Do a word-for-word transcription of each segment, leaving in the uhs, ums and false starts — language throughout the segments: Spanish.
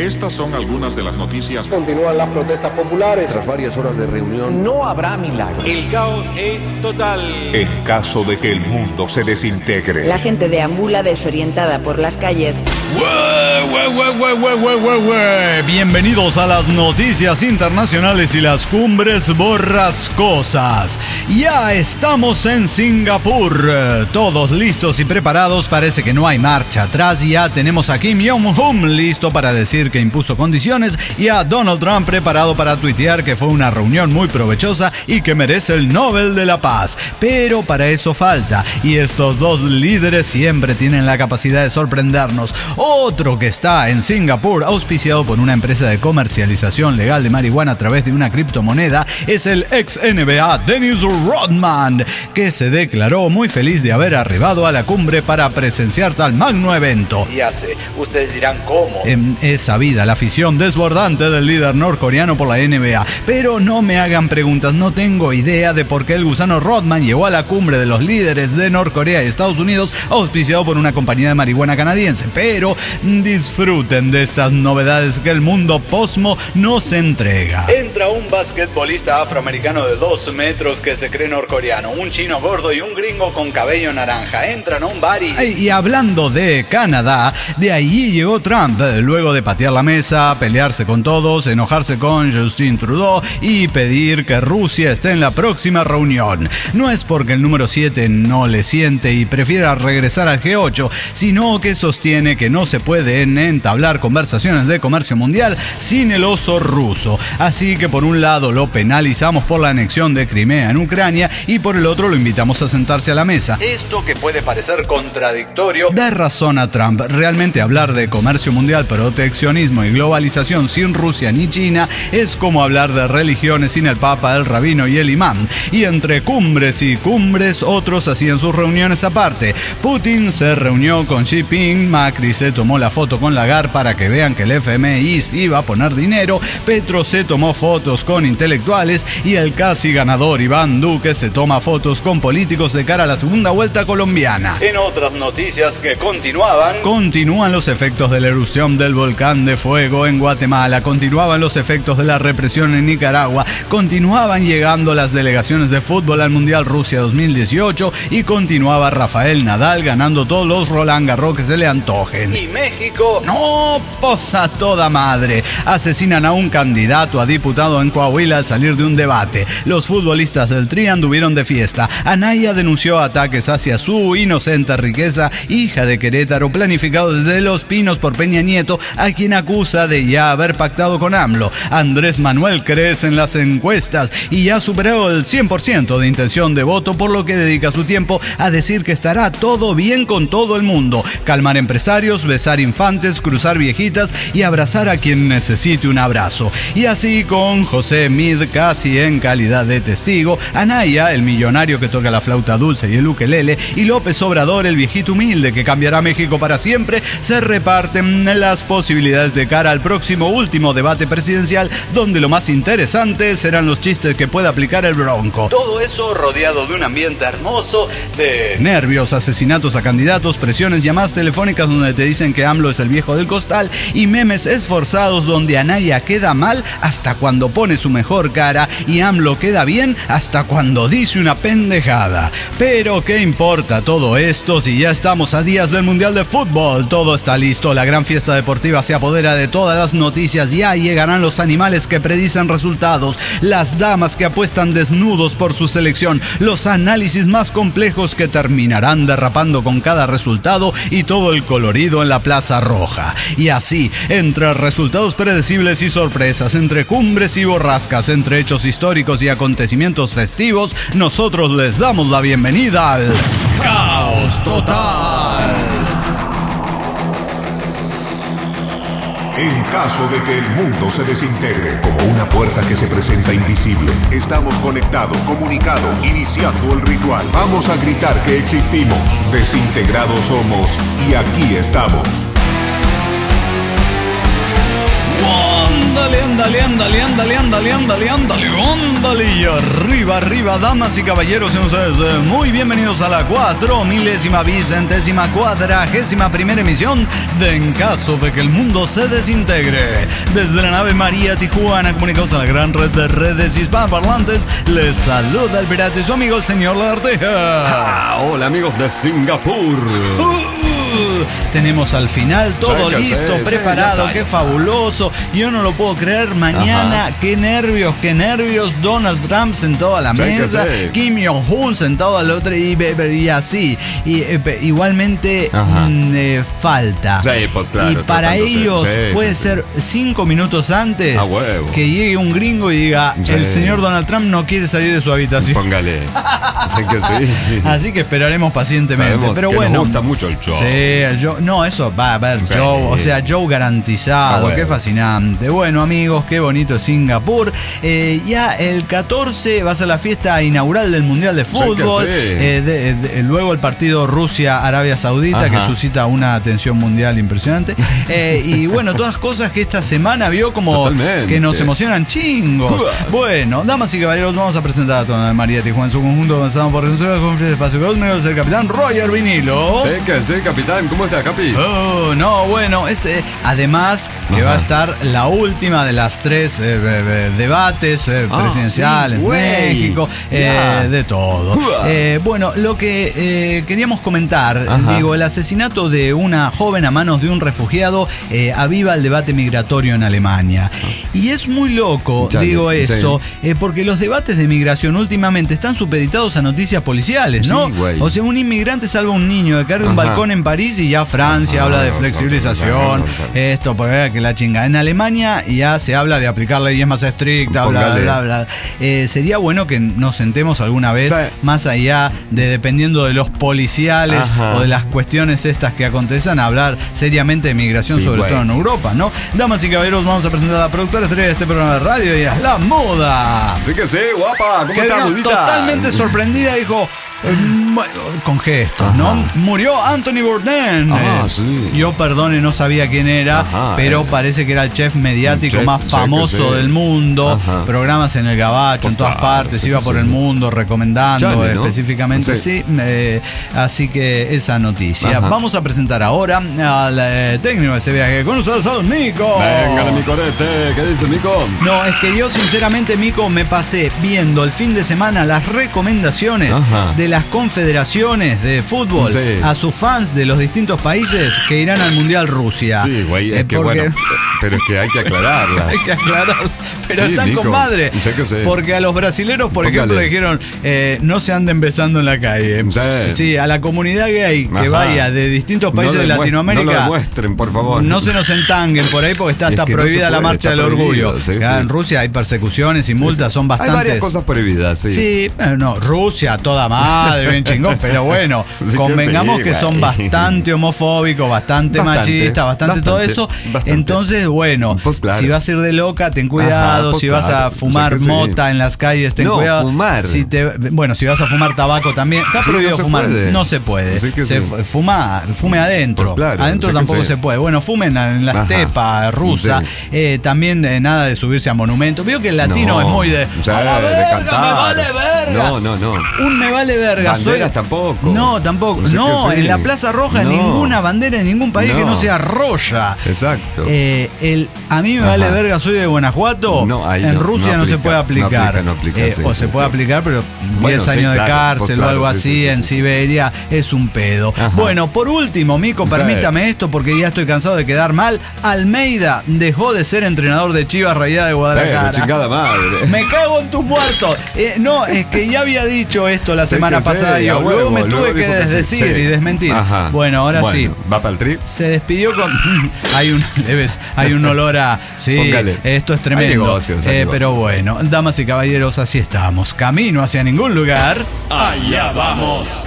Estas son algunas de las noticias. Continúan las protestas populares. Tras varias horas de reunión, no habrá milagros. El caos es total. En caso de que el mundo se desintegre. La gente deambula desorientada por las calles. ¡Ué, ué, ué, ué, ué, ué, ué, ué! Bienvenidos a las noticias internacionales y las cumbres borrascosas. Ya estamos en Singapur. Todos listos y preparados. Parece que no hay marcha atrás. Ya tenemos a Kim Jong-un listo para decir que impuso condiciones y a Donald Trump preparado para tuitear que fue una reunión muy provechosa y que merece el Nobel de la Paz. Pero para eso falta, y estos dos líderes siempre tienen la capacidad de sorprendernos. Otro que está en Singapur, auspiciado por una empresa de comercialización legal de marihuana a través de una criptomoneda, es el ex N B A Dennis Rodman, que se declaró muy feliz de haber arribado a la cumbre para presenciar tal magno evento. Ya sé, ustedes dirán cómo. En Es sabida la afición desbordante del líder norcoreano por la N B A, pero no me hagan preguntas, no tengo idea de por qué el gusano Rodman llegó a la cumbre de los líderes de Norcorea y Estados Unidos, auspiciado por una compañía de marihuana canadiense, pero disfruten de estas novedades que el mundo posmo nos entrega. Entra un basquetbolista afroamericano de dos metros que se cree norcoreano, un chino gordo y un gringo con cabello naranja. Entran a un bar y... Y hablando de Canadá, de allí llegó Trump, luego de patear la mesa, pelearse con todos, enojarse con Justin Trudeau y pedir que Rusia esté en la próxima reunión. No es porque el número siete no le siente y prefiera regresar al G ocho, sino que sostiene que no se pueden entablar conversaciones de comercio mundial sin el oso ruso. Así que por un lado lo penalizamos por la anexión de Crimea en Ucrania y por el otro lo invitamos a sentarse a la mesa. Esto que puede parecer contradictorio da razón a Trump. Realmente hablar de comercio mundial, proteccionismo y globalización sin Rusia ni China es como hablar de religiones sin el Papa, el rabino y el imán. Y entre cumbres y cumbres otros hacían sus reuniones aparte. Putin se reunió con Xi Jinping, Macri se tomó la foto con Lagarde para que vean que el F M I iba a poner dinero, Petro se tomó fotos con intelectuales y el casi ganador Iván Duque se toma fotos con políticos de cara a la segunda vuelta colombiana. En otras noticias que continuaban, continúan los efectos de la erupción del volcán de fuego en Guatemala, continuaban los efectos de la represión en Nicaragua, continuaban llegando las delegaciones de fútbol al Mundial Rusia dos mil dieciocho y continuaba Rafael Nadal ganando todos los Roland Garros que se le antojen. ¿Y México? No, posa toda madre. Asesinan a un candidato a diputado en Coahuila al salir de un debate. Los futbolistas del Tri anduvieron de fiesta. Anaya denunció ataques hacia su inocente riqueza, hija de Querétaro, planificado desde Los Pinos por Peña Nieto, a quien acusa de ya haber pactado con AMLO. Andrés Manuel crece en las encuestas y ya superó el cien por ciento de intención de voto, por lo que dedica su tiempo a decir que estará todo bien con todo el mundo. Calmar empresarios, besar infantes, cruzar viejitas y abrazar a quien necesite un abrazo. Y así con José Mid casi en calidad de testigo, Anaya, el millonario que toca la flauta dulce y el ukelele, y López Obrador, el viejito humilde que cambiará México para siempre, se reparten las posibilidades de cara al próximo último debate presidencial, donde lo más interesante serán los chistes que pueda aplicar el Bronco. Todo eso rodeado de un ambiente hermoso de nervios, asesinatos a candidatos, presiones, llamadas telefónicas donde te dicen que AMLO es el viejo del costal y memes esforzados donde Anaya queda mal hasta cuando pone su mejor cara y AMLO queda bien hasta cuando dice una pendejada. Pero ¿qué importa todo esto si ya estamos a días del Mundial de Fútbol? Todo está listo, la gran fiesta deportiva se apodera de todas las noticias, ya llegarán los animales que predicen resultados, las damas que apuestan desnudos por su selección, los análisis más complejos que terminarán derrapando con cada resultado y todo el colorido en la Plaza Roja. Y así, entre resultados predecibles y sorpresas, entre cumbres y borrascas, entre hechos históricos y acontecimientos festivos, nosotros les damos la bienvenida al Caos Total. En caso de que el mundo se desintegre, como una puerta que se presenta invisible, estamos conectados, comunicados, iniciando el ritual. Vamos a gritar que existimos, desintegrados somos y aquí estamos. Ándale, ándale. ándale, ándale, ándale, ándale, ándale, ándale, ándale. Y arriba, arriba, damas y caballeros, sean ustedes eh, muy bienvenidos a la cuatro milésima vicentésima cuadragésima primera emisión de En Caso de que el Mundo se Desintegre. Desde la nave María Tijuana, comunicados a la gran red de redes hispanoparlantes, les saluda el pirata y su amigo el señor Lagarteja. Ah, hola amigos de Singapur. Uh, tenemos al final todo Sí, listo, sí, preparado, sí, qué fabuloso. Yo no lo puedo creer. Mañana, Ajá. qué nervios, qué nervios. Donald Trump sentado a la Sí, que mesa, sí. Kim Jong-un sentado al otro y, y así. Y eh, igualmente Ajá. mm, eh, falta. Sí, pues claro, y para tratándose. ellos Sí, puede sí, sí. ser cinco minutos antes A huevo. que llegue un gringo y diga: Sí. el señor Donald Trump no quiere salir de su habitación. Póngale. Sé que sí. Así que esperaremos pacientemente. Sabemos Pero que bueno, nos gusta mucho el show. Sí, el Joe- no, eso va a ver, Sí. Joe, o sea, Joe garantizado, Ah, bueno. qué fascinante. Bueno, amigos, qué bonito es Singapur. Eh, ya el catorce va a ser la fiesta inaugural del Mundial de Sí, Fútbol. que sí. Eh, de- de- luego el partido Rusia-Arabia Saudita, Ajá. que suscita una atención mundial impresionante. Eh, y bueno, todas cosas que esta semana vio como Totalmente. que nos emocionan chingos. Bueno, damas y caballeros, vamos a presentar a toda María Tijuana en su conjunto. Avanzamos por el espacio cósmico del capitán Roger Vinilo. Sí, que sí, capitán. ¿Cómo está, capi? Oh, no, bueno, es, eh, además que Ajá. va a estar la última de las tres eh, eh, eh, debates eh, Ah, presidenciales sí, en güey. México, eh, Ya. de todo. Uah. Eh, bueno, lo que eh, queríamos comentar, Ajá. digo, el asesinato de una joven a manos de un refugiado eh, aviva el debate migratorio en Alemania. Y es muy loco, Chale, digo esto, sí. eh, porque los debates de migración últimamente están supeditados a noticias policiales, ¿no? Sí, güey. O sea, un inmigrante salva a un niño de caer de un Ajá. balcón en París y ya Francia Ajá, habla de no, flexibilización, no, no, no, no. esto, por ver que la chinga. En Alemania ya se habla de aplicar leyes más estrictas, bla, Póngale. bla, bla. Eh, sería bueno que nos sentemos alguna vez, Sí. más allá de dependiendo de los policiales Ajá. o de las cuestiones estas que acontecen, a hablar seriamente de migración, Sí, sobre güey. todo en Europa, ¿no? Damas y caballeros, vamos a presentar a la productora estrella de este programa de radio y es La Moda. Sí que sí, guapa. ¿Cómo Que está, vino mudita? totalmente sorprendida, dijo, eh, mu- con gestos, ¿no? Ajá. Murió Anthony Bourdain. Ah, Eh, sí. Yo, perdone, no sabía quién era, Ajá, pero eh. parece que era el chef mediático Chef, más sí, famoso que sí. del mundo. Ajá. Programas en el Gabacho, Pues en todas claro, partes, sí iba que por sí. el mundo recomendando Chale, ¿no? específicamente, sí. Sí. eh, así que esa noticia. Ajá. Vamos a presentar ahora al eh, técnico de ese viaje. Con ustedes, al Nico. Venga, mi corete. ¿Qué dice, Mico? No, es que yo sinceramente, Mico, me pasé viendo el fin de semana las recomendaciones Ajá. de las confederaciones de fútbol Sí. a sus fans de los distintos países que irán al Mundial Rusia. Sí, güey, es Eh, que porque- bueno, pero es que hay que aclararlas. Hay que aclarar, pero Sí, están Nico, con madre. sé que sé. Porque a los brasileros, por Póngale. ejemplo, dijeron, eh, no se anden besando en la calle. Sí. Sí, a la comunidad gay que Ajá. vaya de distintos países No de demuest- Latinoamérica. No lo demuestren, por favor. No se nos entanguen por ahí porque está Y es hasta que no prohibida se la puede, marcha está del prohibido, orgullo. sí, Acá sí. en Rusia hay persecuciones y multas, son bastantes. Hay varias cosas prohibidas, sí. Sí, pero no, Rusia, toda madre, bien chingón, pero bueno, Sí que convengamos sí, que son güey. bastante homofóbicos, bastante, Bastante, machistas, bastante, todo bastante, eso. bastante. Entonces, bueno, Pues claro. si vas a ir de loca, ten cuidado. Ajá, pues si vas claro, a fumar o sea que sí. mota en las calles, ten No, cuidado. fumar. Si te, bueno, si vas a fumar tabaco también, está Sí, prohibido no se fumar, puede. no se puede. Sí que se sí. fu- fuma, fume adentro. Pues claro, adentro o sea que tampoco sí. se puede. Bueno, fumen en la Ajá. estepa rusa. Sí. Eh, también eh, nada de subirse a monumentos. Veo que el latino No, es muy de. o sea, "A la de verga, cantar". me vale verga. No, no, no. Un me vale verga. Banderas soy- tampoco. No, tampoco. O sea No, que sí. en la Plaza Roja No. ninguna bandera en ningún país que No. no sea roja. Exacto. Eh, el a mí me Ajá. vale verga, soy de Guanajuato. No, ahí en no, Rusia no, no se aplica, puede no aplicar. aplica, no aplica, Eh, sí, o sí, se puede sí. aplicar, pero Bueno, diez sí, años de claro, cárcel pues o claro, algo sí, así sí, sí, en sí, sí. Siberia es un pedo. Ajá. Bueno, por último, Mico, Sí. permítame esto porque ya estoy cansado de quedar mal. Almeida dejó de ser entrenador de Chivas Rayadas de Pero Guadalajara. chingada madre. Me cago en tus muertos. Eh, no, es que ya había dicho esto la Sí, semana que sí, pasada a yo. huevo, Luego me luego tuve que dijo que sí. desdecir Sí. y desmentir. Ajá. Bueno, ahora Bueno, sí. ¿va para el trip? Se despidió con. hay un debes, hay un olor a. Sí, Póngale. esto es Hay tremendo. negocios, hay Eh, pero negocios. bueno, damas y caballeros, así estamos. Camino hacia ningún lugar. Allá vamos.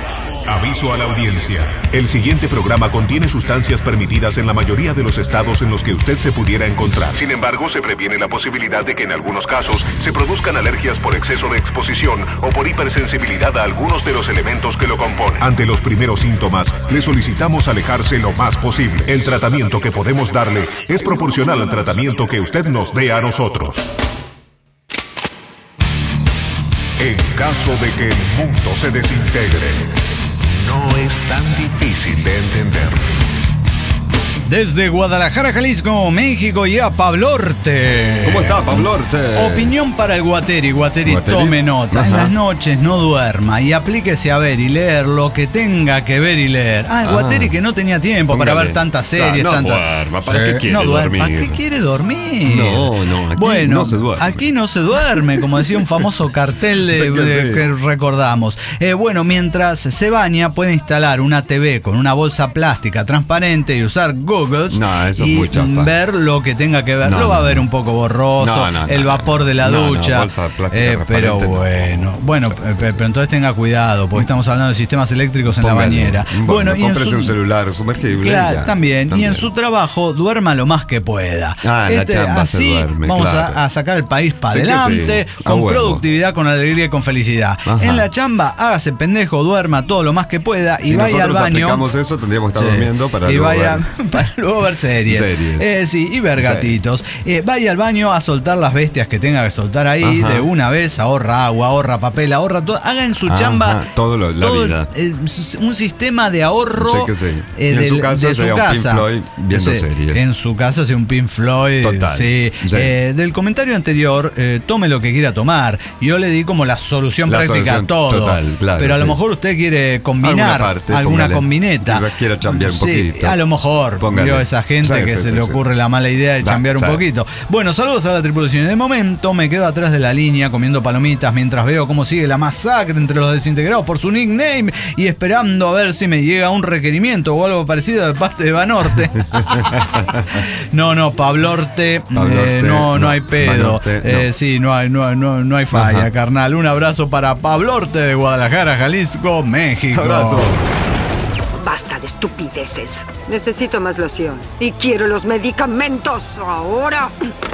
Aviso a la audiencia. El siguiente programa contiene sustancias permitidas en la mayoría de los estados en los que usted se pudiera encontrar. Sin embargo, se previene la posibilidad de que en algunos casos se produzcan alergias por exceso de exposición o por hipersensibilidad a algunos de los elementos que lo componen. Ante los primeros síntomas, le solicitamos alejarse lo más posible. El tratamiento que podemos darle es proporcional al tratamiento que usted nos dé a nosotros. En caso de que el mundo se desintegre, no es tan difícil de entender. Desde Guadalajara, Jalisco, México, y a Pablorte. ¿Cómo está, Pablorte? Opinión para el Guateri. Guateri, Guateri. tome nota. Ajá. En las noches no duerma y aplíquese a ver y leer lo que tenga que ver y leer. Ah, el Ah. Guateri que no tenía tiempo Póngale. para ver tantas series. Ah, no tantas... duerma, ¿para qué quiere no duerma. ¿Para dormir? qué quiere dormir? No, no, aquí bueno, no se duerme. Aquí no se duerme, como decía un famoso cartel de, Sí que de- sí. que recordamos. Eh, bueno, mientras se baña, puede instalar una T V con una bolsa plástica transparente y usar Googles. No, eso es y muy chafa. ver lo que tenga que ver. No, lo va a no, ver no. un poco borroso, No, no, no, el vapor no. de la No, no, ducha. bolsa plástica eh, pero transparente, no. bueno, bueno, Sí, eh, sí, pe- sí. pero entonces tenga cuidado, porque estamos hablando de sistemas eléctricos en Póngale. la bañera. Bueno, y en cómprese su- un celular sumergible. Claro, ya. también. Y en su trabajo, duerma lo más que pueda. Ah, en la chamba se así duerme, vamos claro. a, a sacar el país para Sí que adelante, sí, a con huevo. productividad, con alegría y con felicidad. Ajá. En la chamba, hágase pendejo, duerma todo lo más que pueda y Si vaya al nosotros baño. aplicamos eso, tendríamos que estar Sí. durmiendo para y luego vaya ver. para luego ver series. Series. Eh, sí, y ver Sí. gatitos. Eh, vaya al baño a soltar las bestias que tenga que soltar ahí Ajá. de una vez. Ahorra agua, ahorra papel, ahorra todo. Haga en su Ajá, chamba todo lo- la todo, vida. eh, un sistema de ahorro. Sí que sí. eh, Y en del- su casa de su sería un Pink casa. Floyd viendo Sí, series. En su casa hace un Pink Floyd. Total. Sí. Sí. Eh, del comentario anterior, eh, tome lo que quiera tomar. Yo le di como la solución La práctica solución a todo. total, claro, pero a lo sí. mejor usted quiere combinar Alguna parte, alguna póngale. combineta. Quizás quiera chambear un Sí, poquito. a lo mejor. Póngale. Vio esa gente Sí, que sí, se sí, le sí. ocurre la mala idea de Da, chambear un sí. poquito. Bueno, saludos a la tripulación. De momento me quedo atrás de la línea comiendo palomitas mientras veo cómo sigue la masacre entre los desintegrados por su nickname y esperando a ver si me llega un requerimiento o algo parecido de parte de Banorte. no, no, Pablorte, Pablorte, eh, no, no, no. hay pedo. Banorte, no. Eh, sí, no hay, no, no, no hay falla, Ajá. carnal. Un abrazo para Pablorte de Guadalajara, Jalisco, México. Abrazo. Basta de estupideces. Necesito más loción. Y quiero los medicamentos ahora.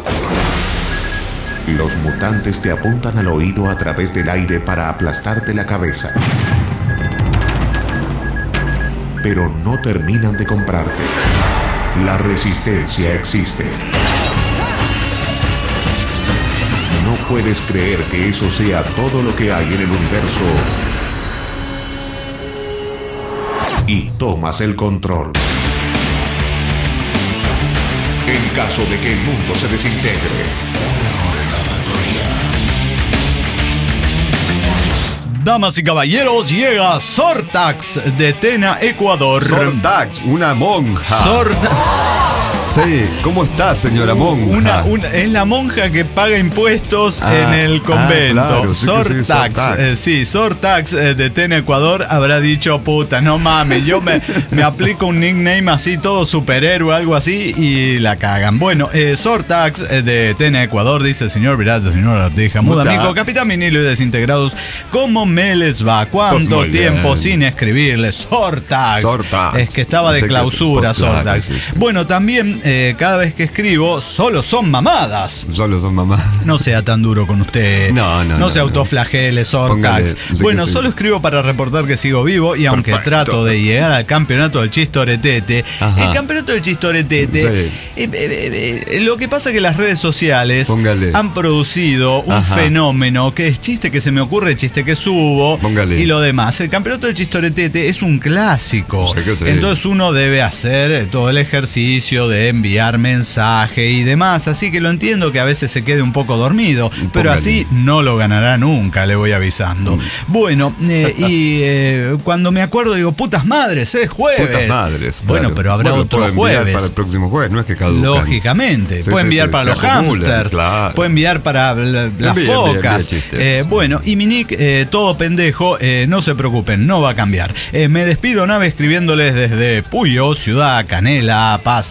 Los mutantes te apuntan al oído a través del aire para aplastarte la cabeza. Pero no terminan de comprarte. La resistencia existe. No puedes creer que eso sea todo lo que hay en el universo. Y tomas el control. En caso de que el mundo se desintegre. Damas y caballeros, llega Sortax de Tena, Ecuador. Sortax, una monja. Sortax. Sí, ¿cómo está, señora monja? Una, una- es la monja que paga impuestos Ah, en el convento. ah, claro, sí que sí, Sortax. Sortax. eh, sí, Sortax eh, de Tena, Ecuador habrá dicho, puta, no mames, yo me, me aplico un nickname así, todo superhéroe, algo así, y la cagan. Bueno, eh, Sortax eh, de Tena, Ecuador, dice el señor Virata, señor Artija, ¿Cómo Muda, está? amigo, Capitán Minilo y Desintegrados, ¿cómo me les va? Pues ¿Cuánto muy tiempo bien. sin escribirles? Sortax. Sortax. Es que estaba de Sé que- clausura, pues claro, Sortax. sí, sí. Bueno, también eh, cada vez que escribo, solo son mamadas. Solo son mamás. No sea tan duro con usted. No, no, no, se no. autoflagele, Póngale, Sortax. sí que Bueno, sí. solo escribo para reportar que sigo vivo y aunque Perfecto. trato de llegar al campeonato del Chistoretete, Ajá. el campeonato del Chistoretete, Sí. eh, eh, eh, lo que pasa es que las redes sociales Póngale. han producido un Ajá. fenómeno que es chiste que se me ocurre, chiste que subo Póngale. y lo demás. El campeonato del Chistoretete es un clásico. Sí que sí. Entonces uno debe hacer todo el ejercicio de enviar mensaje y demás, así que lo entiendo que a veces se quede un poco dormido, pero Póngale. así no lo ganará nunca, le voy avisando. Bueno, eh, y eh, cuando me acuerdo digo, putas madres, es jueves. Putas madres. Bueno, claro. pero habrá Bueno, otro puedo enviar jueves. para el próximo jueves, no es que caducan. Lógicamente, Sí, puede sí, enviar sí, para se los acumulan, hamsters, claro. puede enviar para la- las Envíe, envíe, focas. envíe chistes. Eh, bueno, y mi nick, eh, todo pendejo, eh, no se preocupen, no va a cambiar. Eh, me despido, nave, escribiéndoles desde Puyo, Ciudad Canela, Pastaza,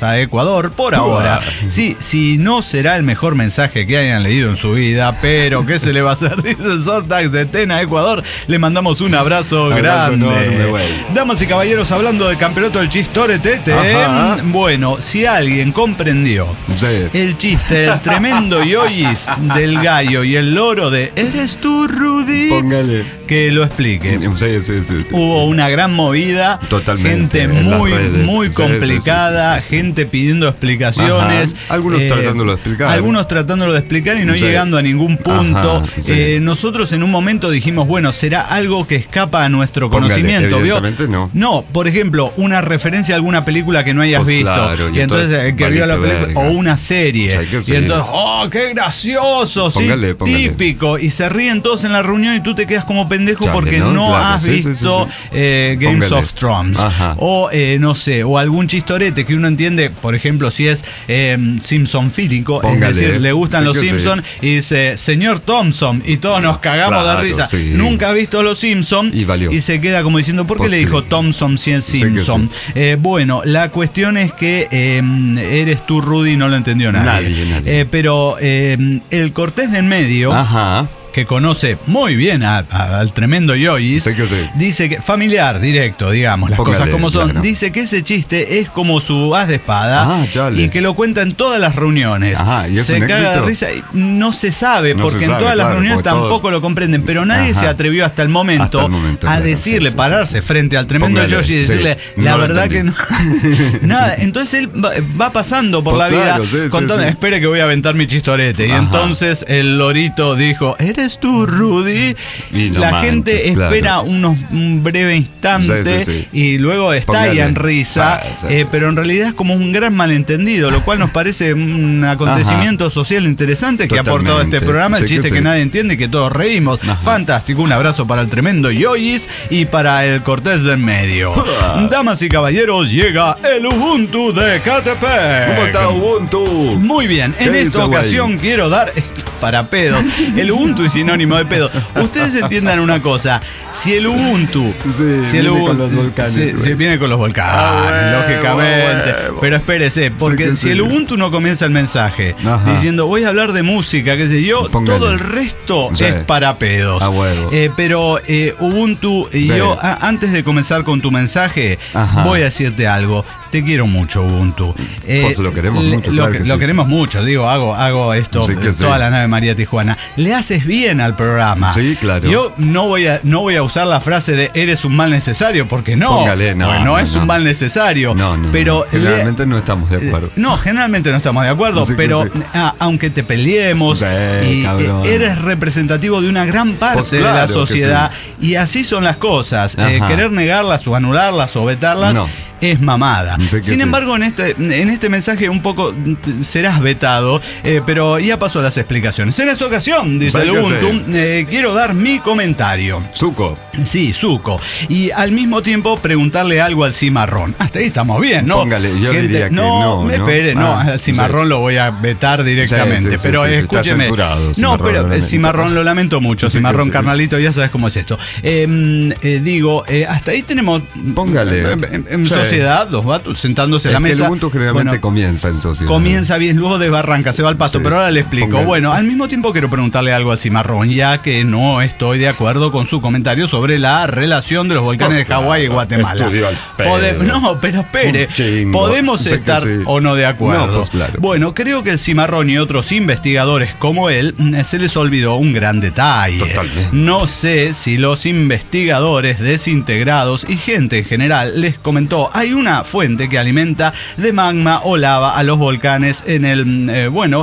a Ecuador por ahora. Sí, sí, no será el mejor mensaje que hayan leído en su vida, pero ¿qué se le va a hacer? Dice el Sortax de Tena, Ecuador. Le mandamos un abrazo, abrazo grande. enorme, güey. Damas y caballeros, hablando del campeonato del Chistoretete, Ajá. bueno, si alguien comprendió Sí. el chiste del tremendo yoyis del gallo y el loro de ¿eres tú, Rudy? Póngale. Que lo explique. Sí, sí, sí, sí. Hubo una gran movida, Totalmente, gente en las muy, redes. muy Sí, sí, complicada, sí, sí, sí, sí. gente pidiendo explicaciones. Ajá. Algunos tratándolo de explicar. Algunos tratándolo de explicar y no Sí. llegando a ningún punto. Ajá, sí. Eh, nosotros en un momento dijimos, bueno, ¿será algo que escapa a nuestro Póngale, conocimiento? ¿Vio? evidentemente no. No, por ejemplo, una referencia a alguna película que no hayas Pues visto. claro, y y entonces entonces el que vio la valiste película, verga. o una serie. O sea, hay que y seguir. entonces, ¡oh, qué gracioso! Sí, Póngale, póngale. típico. Y se ríen todos en la reunión y tú te quedas como pendejo Chale, porque ¿no? no, Claro, has sí, sí, sí, visto sí. eh, Games Póngale. of Thrones. Ajá. O, eh, no sé, o algún chistorete que uno entiende, por ejemplo, si es eh, Simpson fílico, Póngale. es decir, le gustan Sí los que sí. Simpson y dice, señor Thompson, y todos nos cagamos Claro, de risa. sí. Nunca ha visto los Simpson Y valió. se queda como diciendo, ¿por qué Pues le sí. dijo Thompson si es Sí que Simpson? sí. Eh, bueno, la cuestión es que eh, eres tú, Rudy, no lo entendió nadie. Nadie, nadie. Eh, pero eh, el Cortés de en medio, Ajá. que conoce muy bien a- a- al tremendo Yoyis, Sí que sí. dice que, familiar, directo, digamos, las Póngale, cosas como son, claro. dice que ese chiste es como su as de espada Ah, chale. y que lo cuenta en todas las reuniones. Ajá, ¿y es se un caga de éxito? risa y no se sabe, No porque se en sabe, todas las claro, reuniones porque todos- tampoco lo comprenden, pero nadie Ajá. se atrevió hasta el momento, Hasta el momento, a claro, decirle, sí, sí, pararse sí, sí. frente al tremendo Póngale, Yoshi y sí. decirle, No la lo verdad que no. entendí. Nada, entonces él va, va pasando por Pues la vida claro, sí, sí, contando, sí. espere que voy a aventar mi chistorete. Y Ajá. entonces el lorito dijo, ¿eres tú, Rudy? Y no la manches, gente claro. espera unos, un breve instante Sí, sí, sí. y luego estalla Póngale. en risa, Sí, sí, eh, sí. pero en realidad es como un gran malentendido, lo cual nos parece un acontecimiento social interesante que ha aportado este Totalmente. programa, el Sí que chiste que, sí. nadie entiende y que todos reímos. Ajá. Fantástico, un abrazo para el tremendo Yoyis y para el Cortés de en medio. Damas y caballeros, llega el Ubuntu de Catepec. ¿Cómo está Ubuntu? Muy bien, en ¿Qué esta dice, güey? ocasión quiero dar para pedos. El Ubuntu es sinónimo de pedo. Ustedes entiendan una cosa, si el Ubuntu, Sí, si el viene Ubuntu con los volcanes, se, güey. se viene con los volcanes, Ah, huevo, lógicamente. huevo. Pero espérese, porque Sí que si sí. el Ubuntu no comienza el mensaje Ajá. diciendo voy a hablar de música, qué sé yo, Póngale. todo el resto Sí. es para pedos. A huevo. Eh, pero eh, Ubuntu, y Sí. yo a- antes de comenzar con tu mensaje, Ajá. voy a decirte algo. Te quiero mucho, Ubuntu. Eh, Pues lo queremos le- mucho, Lo, claro que- que lo sí. queremos mucho, digo, hago, hago esto Sí que eh, sí. toda la nave María Tijuana. Le haces bien al programa. Sí, claro. Yo no voy a, no voy a usar la frase de eres un mal necesario, porque no. Póngale, no, porque no, no, es no. un mal necesario. No, no, pero no. le- Generalmente no estamos de acuerdo. no, generalmente no estamos de acuerdo, Sí que pero sí. a- aunque te peleemos, Sí, y, cabrón. eh, eres representativo de una gran parte Pues de la claro que sociedad y así son las cosas. Eh, Ajá. querer negarlas o anularlas o vetarlas No. es mamada. Sí que Sin sí. embargo, en este, en este mensaje un poco mm, serás vetado, eh, pero ya paso a las explicaciones. En esta ocasión, dice el Sí que Ubuntu, sí. eh, quiero dar mi comentario. Zuko. Sí, Zuko. Y al mismo tiempo preguntarle algo al cimarrón. Hasta ahí estamos bien, ¿no? Póngale, yo diría que no, me ¿no? espere, no, Ah, al cimarrón sí. lo voy a vetar directamente. Sí, sí, sí, pero sí, sí, está escúcheme. censurado, no, cimarrón, pero lo el lamento. cimarrón lo lamento mucho. Sí que Cimarrón, sí. carnalito, ya sabes cómo es esto. Eh, eh, digo, eh, hasta ahí tenemos. Póngale. En, en- en Sí. sociedad, los vatos sentándose en la Es que mesa. el Ubuntu generalmente Bueno, comienza en sociedad. comienza bien, luego desbarranca, se va al pasto, Sí. pero ahora le explico. Póngale. Bueno, al mismo tiempo quiero preguntarle algo al cimarrón, ya que no estoy de acuerdo con su comentario sobre la relación de los volcanes de Hawái y Guatemala. Estudio al pedo. Pode- no, pero espere, Un chingo. podemos Sé que estar sí. o no de acuerdo. No, pues claro. Bueno, creo que el cimarrón y otros investigadores como él mm, se les olvidó un gran detalle. Totalmente. No sé si los investigadores desintegrados y gente en general les comentó, hay una fuente que alimenta de magma o lava a los volcanes en el, mm, eh, bueno,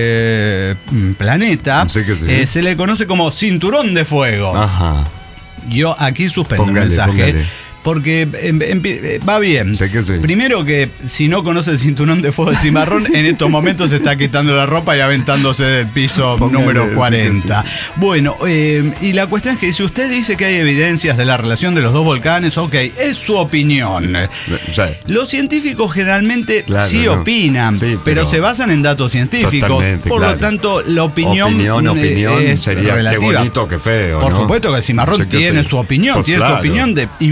eh, mm, planeta. Sí que sí. Eh, se le conoce como cinturón de fuego. Ajá. Yo aquí suspendo Póngale, el mensaje. póngale. Porque em, em, eh, va bien. Sé que sí. Primero que si no conoce el cinturón de fuego del cimarrón, en estos momentos se está quitando la ropa y aventándose del piso Póngale, número sí que cuarenta. sí. Bueno, eh, y la cuestión es que si usted dice que hay evidencias de la relación de los dos volcanes, ok, es su opinión. Sí. Los científicos generalmente Claro, sí no. opinan, Sí, pero, pero se basan en datos científicos. Totalmente, Por claro. lo tanto, la opinión, Opinión, eh, opinión es sería relativa. qué bonito, qué feo. Por ¿no? supuesto que el cimarrón Sé que tiene sí. su opinión, Pues tiene claro. su opinión de infinidad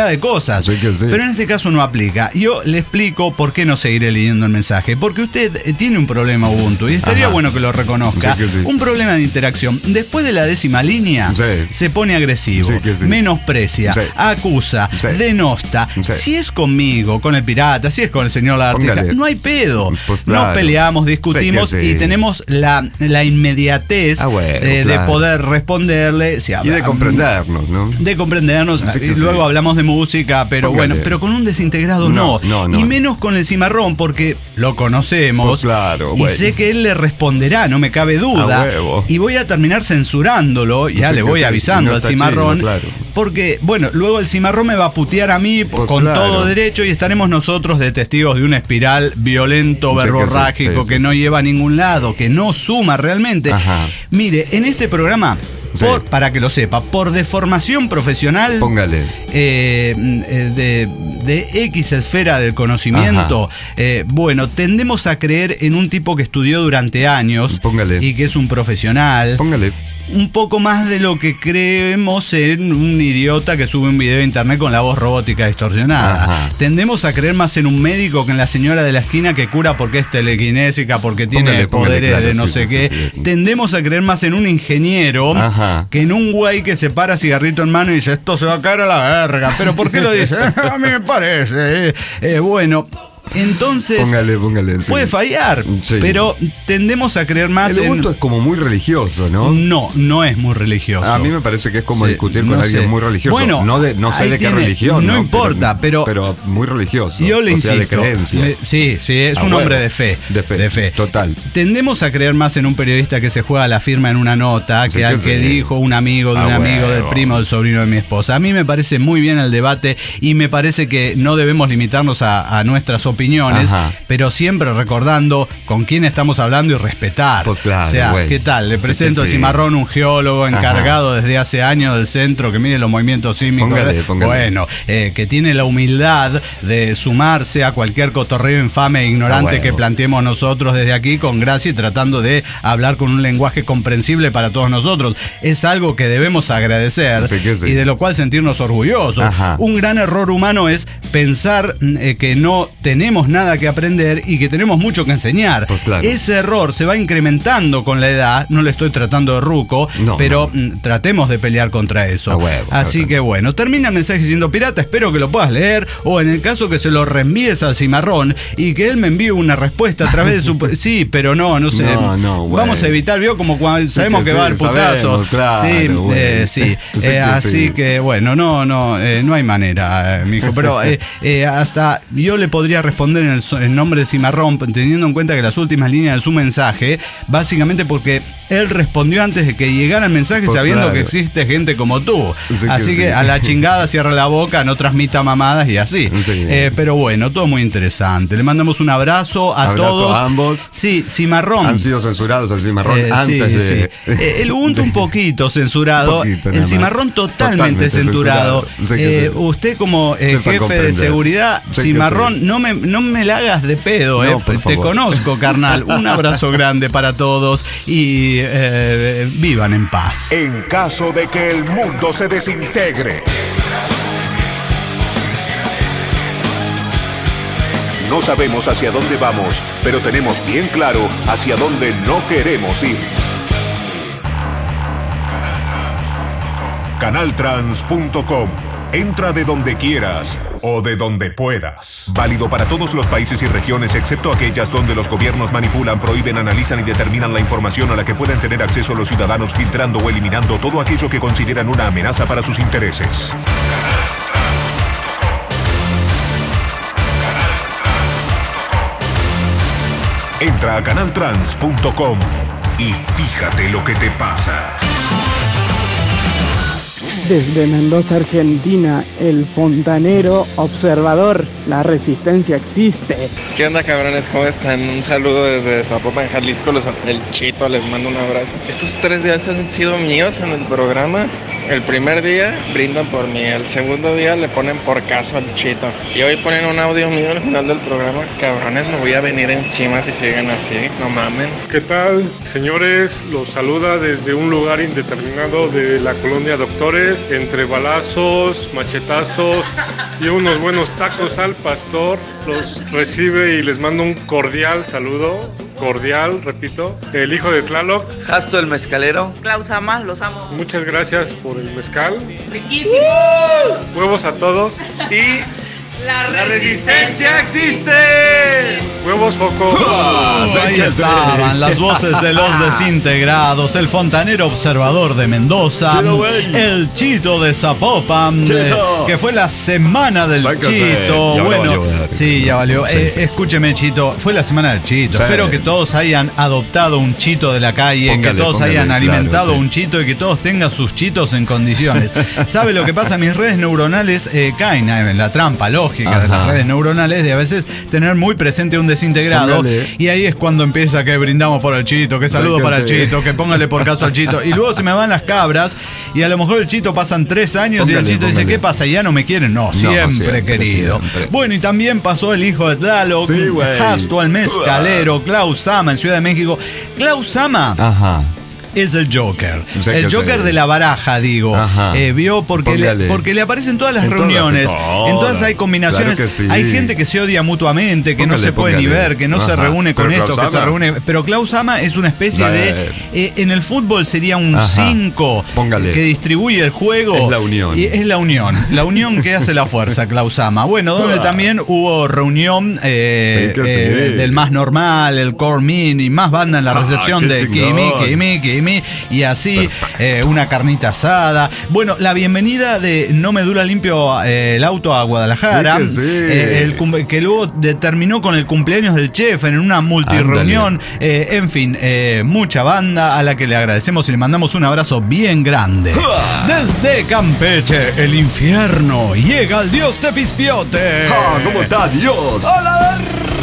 cantidad de cosas. Sí que sí. Pero en este caso no aplica. Yo le explico por qué no seguiré leyendo el mensaje. Porque usted eh, tiene un problema Ubuntu y estaría Ajá. bueno que lo reconozca. Sí que sí. Un problema de interacción. Después de la décima línea, Sí. se pone agresivo, Sí que sí. menosprecia, Sí. acusa, Sí. denosta. Sí. Si es conmigo, con el pirata, si es con el señor Lagartija, Póngale. no hay pedo. Pues claro. Nos peleamos, discutimos Sí que sí. y tenemos la, la inmediatez Ah, bueno, eh, claro. de poder responderle. Si Y de comprendernos, ¿no? De comprendernos. Sí que y sí. luego hablamos de música, pero Póngale. bueno, pero con un desintegrado no. No, no, no. Y menos con el cimarrón, porque lo conocemos. Pues claro, y bueno. sé que él le responderá, no me cabe duda. A huevo. Y voy a terminar censurándolo, ya Sí le que voy sí. avisando No al está cimarrón. chido, claro. Porque, bueno, luego el cimarrón me va a putear a mí Pues con claro. todo derecho y estaremos nosotros de testigos de una espiral violento, Sí que sí, verborrágico, sí, que sí, no sí. lleva a ningún lado, que no suma realmente. Ajá. Mire, en este programa, Sí. por- para que lo sepa, por deformación profesional, Póngale. eh, eh, de, de X esfera del conocimiento, eh, bueno, tendemos a creer en un tipo que estudió durante años Póngale. y que es un profesional. Póngale. Un poco más de lo que creemos en un idiota que sube un video a internet con la voz robótica distorsionada. Ajá. Tendemos a creer más en un médico que en la señora de la esquina que cura porque es telequinésica, porque tiene Póngale, póngale, poderes claro, de no sí, sé sí, qué. sí, sí. Tendemos a creer más en un ingeniero Ajá. que en un güey que se para cigarrito en mano y dice, esto se va a caer a la verga. ¿Pero por qué lo dice? A mí me parece. Eh, eh, bueno, entonces Póngale, póngale. sí. puede fallar, Sí. pero tendemos a creer más El en... Ubuntu es como muy religioso, ¿no? No, no es muy religioso. A mí me parece que es como Sí, discutir con no alguien sé. muy religioso. Bueno, no, de, no sé ahí de qué tiene- religión. no ¿no? importa, pero- Pero muy religioso. Yo le o sea, insisto. de creencias. me- sí, sí, es A un huevo. hombre de fe. De fe, total. Tendemos a creer más en un periodista que se juega la firma en una nota Sí que al que que sí. dijo un amigo de A un amigo del huevo. primo del sobrino de mi esposa. A mí me parece muy bien el debate y me parece que no debemos limitarnos a, a nuestras opiniones, Ajá. pero siempre recordando con quién estamos hablando y respetar. Pues claro, o sea, güey. ¿qué tal? Le Sí presento que a sí. Cimarrón, un geólogo encargado desde hace años del centro que mide los movimientos sísmicos. Póngale, póngale. Bueno, eh, que tiene la humildad de sumarse a cualquier cotorreo infame e ignorante Ah, bueno. que planteemos nosotros desde aquí con gracia y tratando de hablar con un lenguaje comprensible para todos nosotros. Es algo que debemos agradecer Sí que sí. y de lo cual sentirnos orgullosos. Ajá. Un gran error humano es pensar eh, que no tenemos nada que aprender y que tenemos mucho que enseñar. Pues claro. Ese error se va incrementando con la edad, no le estoy tratando de ruco, No, pero no. mm, tratemos de pelear contra eso. A huevo, Así claro. que bueno, termina el mensaje siendo pirata, espero que lo puedas leer o en el caso que se lo reenvíes al cimarrón y que él me envíe una respuesta a través de su... Sí, pero no, no sé. No, no, bueno. Vamos a evitar, vio, como cuando sabemos que que, va a sí, haber putazo. sabemos, claro, sí, bueno. eh, sí. Sí Eh, que así sí. que bueno, no, no, eh, no hay manera, eh, mijo. Pero eh, eh, hasta yo le podría responder en el, so- en nombre de Cimarrón, teniendo en cuenta que las últimas líneas de su mensaje, básicamente porque él respondió antes de que llegara el mensaje Pues sabiendo claro. que existe gente como tú. Sí que así que sí. a la chingada cierra la boca, no transmita mamadas y así. Sí. Eh, pero bueno, todo muy interesante. Le mandamos un abrazo a Abrazo todos. a ambos. Sí, Cimarrón. Han sido censurados al cimarrón Eh, antes sí, de. sí. Eh, el Ubuntu un poquito censurado, Un poquito, nada el más. cimarrón totalmente, Totalmente censurado. censurado. Sí que Eh, sí. usted como eh, Sepa jefe de comprender. seguridad, Sí que cimarrón, sí. no me, no me la hagas de pedo, No, eh. por Te favor. conozco, carnal. Un abrazo grande para todos y eh, vivan en paz. En caso de que el mundo se desintegre. No sabemos hacia dónde vamos, pero tenemos bien claro hacia dónde no queremos ir. Canaltrans punto com. Entra de donde quieras o de donde puedas. Válido para todos los países y regiones, excepto aquellas donde los gobiernos manipulan, prohíben, analizan y determinan la información a la que pueden tener acceso los ciudadanos, filtrando o eliminando todo aquello que consideran una amenaza para sus intereses. Entra a canaltrans punto com y fíjate lo que te pasa. Desde Mendoza, Argentina, el fontanero observador, la resistencia existe. ¿Qué onda, cabrones? ¿Cómo están? Un saludo desde Zapopan, Jalisco. Los, el Chito les mando un abrazo. Estos tres días han sido míos en el programa. El primer día brindan por mí, el segundo día le ponen por caso al Chito. Y hoy ponen un audio mío al final del programa. Cabrones, me voy a venir encima si siguen así, no mamen. ¿Qué tal, señores? Los saluda desde un lugar indeterminado de la colonia Doctores, entre balazos, machetazos y unos buenos tacos al pastor. Los recibe y les mando un cordial saludo, cordial, repito, el hijo de Tlaloc. Jasto el mezcalero. Klaus Ama, los amo. Muchas gracias por el mezcal. Riquísimo. Huevos a todos. Y la, la resistencia existe. Huevos, foco. Oh, ahí estaban las voces de los desintegrados, el fontanero observador de Mendoza, Chito, el Chito de Zapopan, eh, que fue la semana del Sácase. Chito. Ya Bueno, valió, ya. sí, ya valió. Sí, Eh, sí, escúcheme, Chito, fue la semana del Chito. Sí. Espero que todos hayan adoptado un Chito de la calle, Póngale, que todos póngale, hayan alimentado claro, sí. un Chito y que todos tengan sus Chitos en condiciones. ¿Sabe lo que pasa? Mis redes neuronales eh, caen en la trampa lógica Ajá. de las redes neuronales de a veces tener muy presente un desintegrado. Póngale. Y ahí es cuando empieza que brindamos por el Chito, que saludo Sí, que para el sí. Chito, que póngale por caso al Chito. Y luego se me van las cabras y a lo mejor el Chito pasan tres años y Póngale, el Chito dice, póngale. ¿qué pasa? ¿Ya no me quieren? No, siempre, siempre, querido. siempre. Bueno, y también pasó el hijo de Tlaloc, Sí, güey. Jasto al mezcalero, Klaus Sama en Ciudad de México. Klaus Sama Ajá. es el Joker. Sé El que Joker sé. de la baraja, digo. Ajá. Eh, vio porque le, Póngale. porque le aparecen todas las En todas, reuniones. en todas. En todas hay combinaciones. Claro que sí. Hay gente que se odia mutuamente, que no Póngale, se puede ni póngale. ver, que no se Ajá. reúne con Pero esto, Klaus que se Ama. reúne. Pero Klaus Ama es una especie Sí. de. eh, en el fútbol sería un Ajá. cinco Póngale. que distribuye el juego. Es la unión. Y es la unión. La unión que hace la fuerza, Klaus Ama. Bueno, donde Ah. también hubo reunión eh, Sí, que eh, sí. del más normal, el Core Min y más banda en la Ah, recepción qué de chingón. Kimi, Kimi, Kimi. Y así. Perfecto. eh, una carnita asada. Bueno, la bienvenida de No me dura limpio eh, el auto a Guadalajara. Sí que sí. eh, el cum- que luego terminó con el cumpleaños del chef en una multireunión. Eh, en fin, eh, mucha banda a la que le agradecemos y le mandamos un abrazo bien grande. Desde Campeche, el infierno, llega el dios Tepispiote. Ah, ¿cómo está Dios? ¡Hola!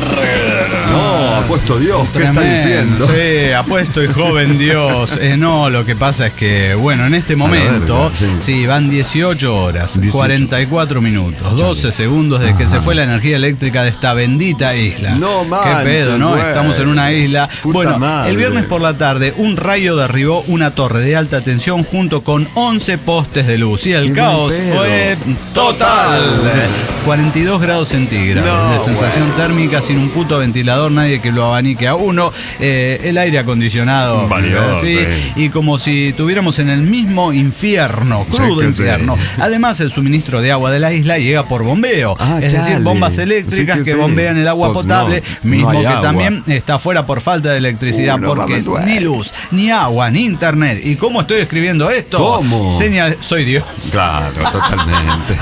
No, apuesto Dios, ¿qué está Tremendo. diciendo? Sí, apuesto y joven Dios. Eh, no, lo que pasa es que, bueno, en este momento, verga, sí. sí, van dieciocho horas, dieciocho. cuarenta y cuatro minutos, doce segundos desde que Ajá. se fue la energía eléctrica de esta bendita isla. No Qué manches, pedo, ¿no? güey. Estamos en una isla. Puta bueno, madre. el viernes por la tarde, un rayo derribó una torre de alta tensión junto con once postes de luz. Y el Qué caos mal pedo. fue total. cuarenta y dos grados centígrados No, de sensación güey. térmica, sin un puto ventilador, nadie que lo abanique a uno, eh, el aire acondicionado, Valió, así, sí. y como si estuviéramos en el mismo infierno, Sí, crudo que infierno. sí. Además, el suministro de agua de la isla llega por bombeo, Ah, es decir, chale. bombas eléctricas Sí que, que sí. bombean el agua Pues potable, no, mismo no hay que agua. también está fuera por falta de electricidad, Uh, no porque mames, güey. ni luz, ni agua, ni internet. ¿Y cómo estoy escribiendo esto? ¿Cómo? Señal, soy Dios. Claro, totalmente.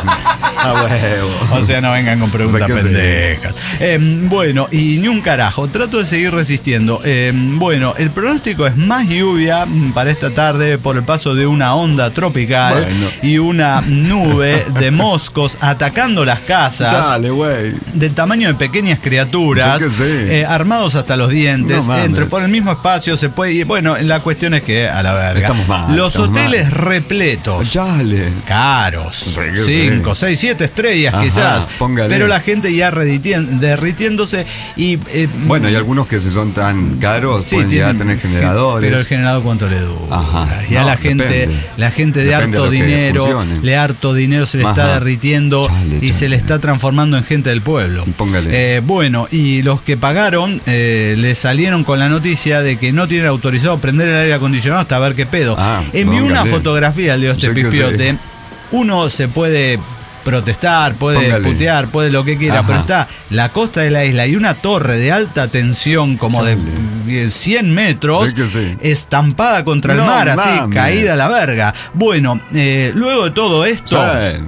A huevo. O sea, no vengan con preguntas O sea que sí. pendejas. Eh, bueno, y ni un carajo. Trato de seguir resistiendo. Eh, bueno, el pronóstico es más lluvia mm, para esta tarde por el paso de una onda tropical Bueno. y una nube de moscos atacando las casas. Chale, güey. Del tamaño de pequeñas criaturas, Sí que sí. eh, armados hasta los dientes, No mames. entre por el mismo espacio se puede ir. Bueno, la cuestión es que, a la verga, Estamos mal, los estamos hoteles mal. repletos, Chale. caros, Sí que cinco, sí. seis, siete estrellas Ajá, quizás, póngale. pero la gente ya reditien- derritiéndose y... eh, Bueno, hay algunos que si son tan caros sí, pueden llegar a tienen- tener generadores. Pero el generador cuánto le dura. Ajá. Ya No, la gente, depende. la gente de Depende harto de lo que dinero, funcione. le harto dinero se le está Ajá. derritiendo Chale, y chale. se le está transformando en gente del pueblo. Póngale. Eh, bueno, y los que pagaron eh, le salieron con la noticia de que no tienen autorizado prender el aire acondicionado hasta ver qué pedo. Ah, Envió una póngale. fotografía al Dios Sí que Tepipiote. sí. Uno se puede protestar, puede Póngale. putear, puede lo que quiera, Ajá. pero está la costa de la isla y una torre de alta tensión como Chale. de cien metros, Sí que sí. estampada contra el No mar, así, mames. caída a la verga. Bueno, eh, luego de todo esto... Sí.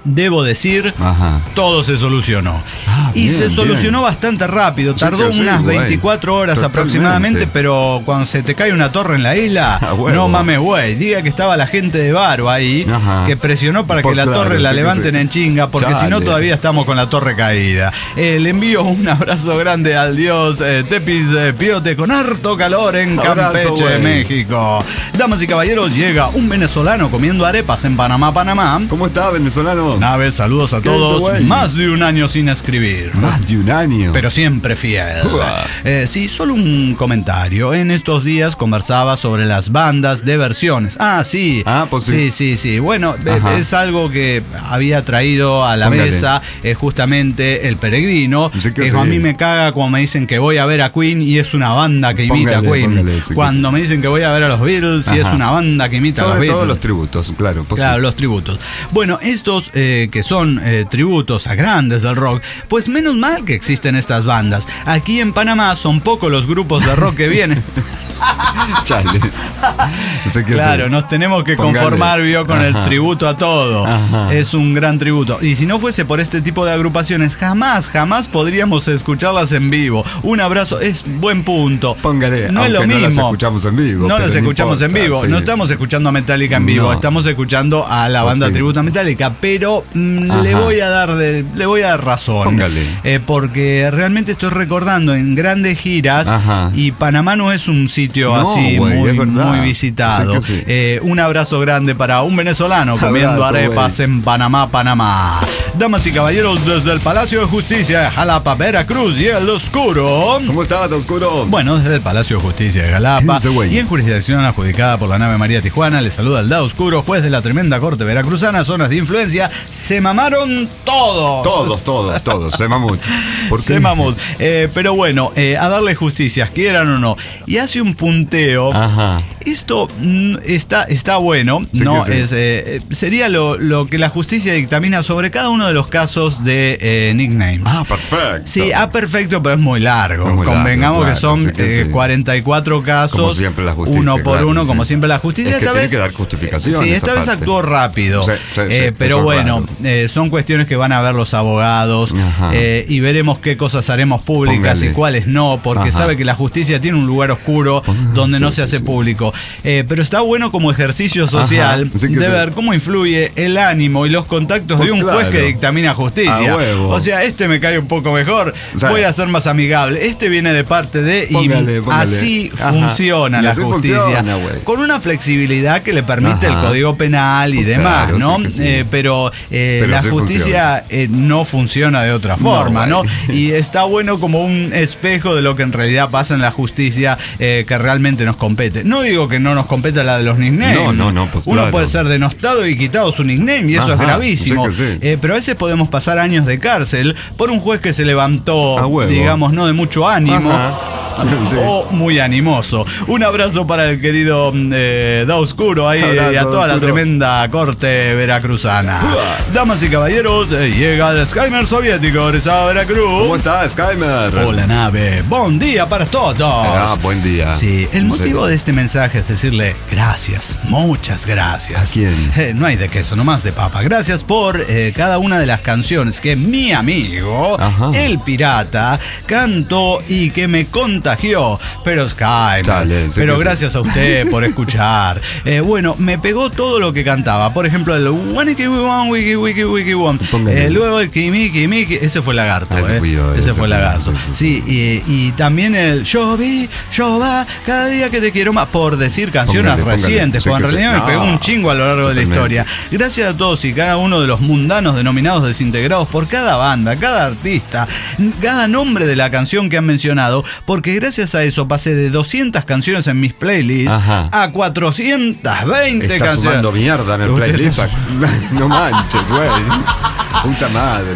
debo decir, Ajá. todo se solucionó. Ah, y bien, se solucionó bien. bastante rápido. Sí, Tardó sí, unas güey. veinticuatro horas Totalmente. aproximadamente, pero cuando se te cae una torre en la isla, Ah, huevo. no mames, güey. Diga que estaba la gente de Varo ahí, Ajá. que presionó para Pues que la claro, torre la sí que levanten sí. en chinga, porque si no Chale. todavía estamos con la torre caída. Eh, le envío un abrazo grande al dios eh, Tepis eh, Piote con harto calor en Abrazo, Campeche, güey. México. Damas y caballeros, llega un venezolano comiendo arepas en Panamá, Panamá. ¿Cómo está, venezolano? Nave, saludos a ¿Qué todos. dice, güey? Más de un año sin escribir. Más de un año. Pero siempre fiel. Uah. Eh, sí, solo un comentario. En estos días conversaba sobre las bandas de versiones. Ah, sí. Ah, pues sí. Sí, sí, sí. Bueno, eh, Ajá. es algo que había traído a la Póngale. mesa eh, justamente El Peregrino. Sí que que sí. A mí me caga cuando me dicen que voy a ver a Queen y es una banda que imita Póngale, a Queen. póngale, sí que Cuando me dicen que voy a ver a los Beatles y es Ajá. una banda que imita a los Sobre Beatles. todo los tributos, claro. Pues Claro, sí. los tributos. Bueno, estos eh, que son eh, tributos a grandes del rock, pues menos mal que existen estas bandas. Aquí en Panamá son pocos los grupos de rock que vienen. Chale. No sé qué Claro, hacer. nos tenemos que Póngale. conformar, vio, con el Ajá. tributo a todo. Ajá. Es un gran tributo. Y si no fuese por este tipo de agrupaciones, jamás, jamás podríamos escucharlas en vivo. Un abrazo, es buen punto. Póngale, No es lo aunque mismo. no las escuchamos en vivo. No pero las escuchamos en importa, vivo. sí. No estamos escuchando a Metallica en vivo. No. Estamos escuchando a la Oh, banda sí. tributo a Metallica. Pero mm, Ajá. le voy a dar de- le voy a dar razón. Póngale. Eh, porque realmente estoy recordando en grandes giras. Ajá. Y Panamá no es un sitio No, así güey, muy, es verdad. muy visitado. Sí que sí. Eh, un abrazo grande para un venezolano comiendo Abrazo, arepas güey. en Panamá, Panamá. Damas y caballeros, desde el Palacio de Justicia de Jalapa, Veracruz y el Oscuro. ¿Cómo estás, Oscuro? Bueno, desde el Palacio de Justicia de ¿Qué Jalapa dice, güey? y en jurisdicción adjudicada por la nave María Tijuana, le saluda el Da Oscuro, juez de la tremenda corte veracruzana, zonas de influencia. Se mamaron todos. Todos, todos, todos. Se mamut. ¿Por qué? Se mamut. Eh, pero bueno, eh, a darle justicias, quieran o no. Y hace un punteo. Ajá. Esto mm, está, está bueno, Sí ¿no? que sí. Es, eh, sería lo, lo que la justicia dictamina sobre cada uno de los casos de eh, nicknames. Ah, perfecto. Sí, ah, perfecto, pero es muy largo. Es muy Convengamos largo, que claro, son sí que eh, sí. cuarenta y cuatro casos. Como siempre la justicia, uno por claro, uno, sí. como siempre la justicia. Es que esta tiene vez, que dar justificaciones, Sí, esta vez aparte. actuó rápido. Sí, sí, sí, Eh, pero eso es bueno, raro. eh, son cuestiones que van a ver los abogados Ajá. eh, y veremos qué cosas haremos públicas Póngale. y cuáles no, porque Ajá. sabe que la justicia tiene un lugar oscuro donde sí, no se sí, hace sí. público. Eh, pero está bueno como ejercicio social Ajá, sí que de sí. ver cómo influye el ánimo y los contactos Pues de un juez claro. que dictamina justicia. A huevo. O sea, este me cae un poco mejor, O sea, voy a ser más amigable. Este viene de parte de y Póngale, póngale. así Ajá. funciona Y la así justicia. funciona, güey. Con una flexibilidad que le permite Ajá. el Código Penal y Pues demás, claro, ¿no? sí que sí. Eh, pero eh, Pero la así justicia eh, no funciona de otra forma, ¿no? güey. Y está bueno como un espejo de lo que en realidad pasa en la justicia eh, que realmente nos compete. No digo que no nos compete la de los nicknames. No, no, no, pues Uno claro. puede ser denostado y quitado su nickname y eso es Ajá, gravísimo. sí que sí. Eh, pero a veces podemos pasar años de cárcel por un juez que se levantó, A huevo. digamos, no de mucho ánimo. Ajá. Sí. O muy animoso. Un abrazo para el querido eh, Da Oscuro ahí Abrazo, y a toda la Oscuro. tremenda corte veracruzana. Damas y caballeros, eh, llega el Skymer soviético de Veracruz. ¿Cómo está, Skymer? Hola nave, buen día para todos. Ah, buen día. Sí, el En motivo serio. de este mensaje es decirle gracias, muchas gracias. ¿A quién? Eh, no hay de queso, nomás de papa. Gracias por eh, cada una de las canciones que mi amigo, Ajá. el pirata, cantó y que me contagió. Pero Sky, Chale, sí pero que sí. gracias a usted por escuchar. Eh, bueno, me pegó todo lo que cantaba. Por ejemplo, el Wiki Wiki Wiki Wiki Wiki One. Póngale. Eh, luego el Kimi Kimi, ese fue Lagarto. Ah, ese eh. fui yo, ese ese fue fui yo, Lagarto. sí, sí, Sí, y, y también el Yo vi, yo va, cada día que te quiero más, por decir canciones Póngale, póngale. recientes, Sí porque en que sí. realidad me pegó No, un chingo a lo largo de la totalmente. historia. Gracias a todos y cada uno de los mundanos denominados desintegrados por cada banda, cada artista, cada nombre de la canción que han mencionado, porque gracias a eso pasé de doscientas canciones en mis playlists Ajá. a cuatrocientas veinte Está canciones. sumando mierda en el Usted playlist. está No manches, güey. Puta madre.